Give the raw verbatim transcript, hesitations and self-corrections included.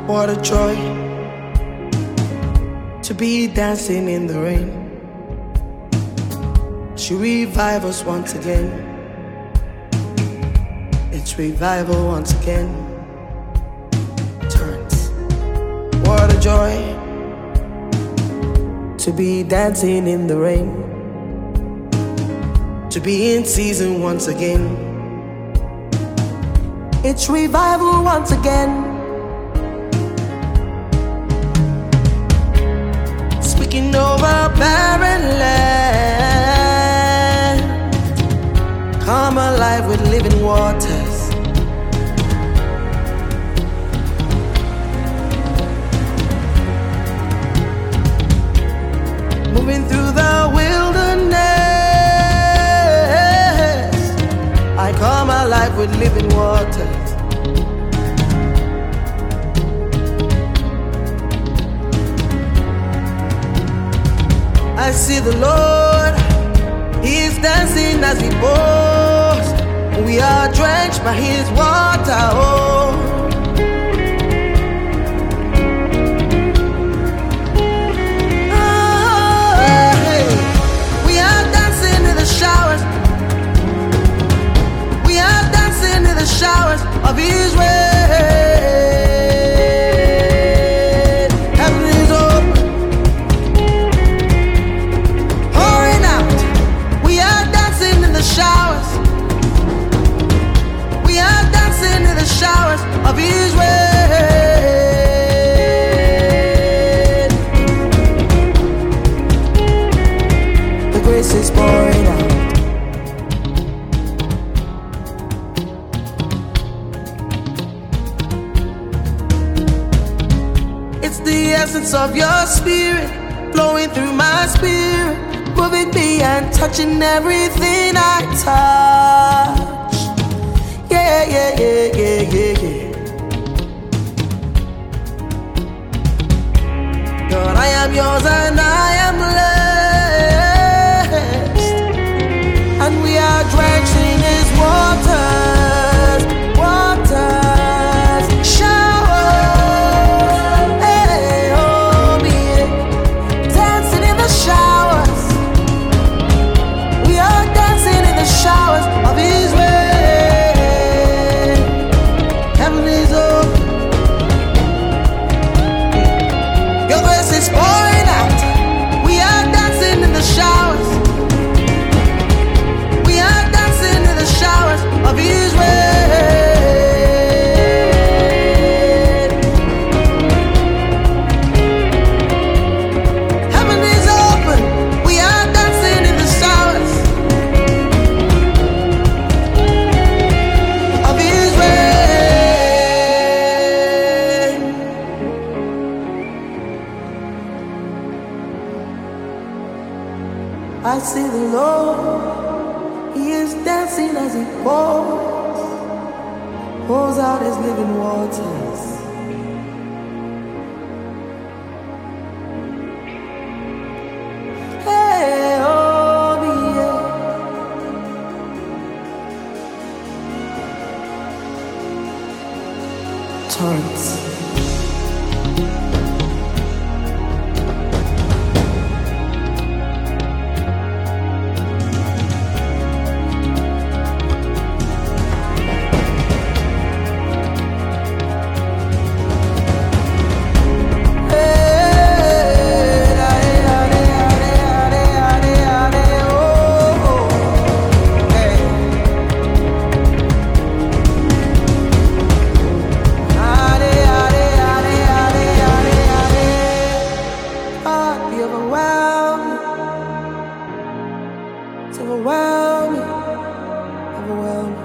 What a joy to be dancing in the rain. She revive us once again. It's revival once again. Turns. What a joy to be dancing in the rain. To be in season once again. It's revival once again. Speaking over barren land, come alive with living waters. Moving through the wilderness, I come alive with living waters. I see the Lord, He is dancing as He pours. We are drenched by His water. Oh, oh hey. We are dancing in the showers. We are dancing in the showers of His rain. Showers of His rain. The grace is pouring out. It's the essence of your spirit flowing through my spirit, moving me and touching everything I touch. Yeah, yeah, yeah, yeah, yeah, yeah. Lord, I am yours and I am blessed, and we are drenched in His waters, waters, showers. Hey, oh, me, dancing in the showers. We are dancing in the showers of His way. I see the Lord, He is dancing as He pours, pours out His living waters. Hey, oh, yeah. Turns. Overwhelming, overwhelming.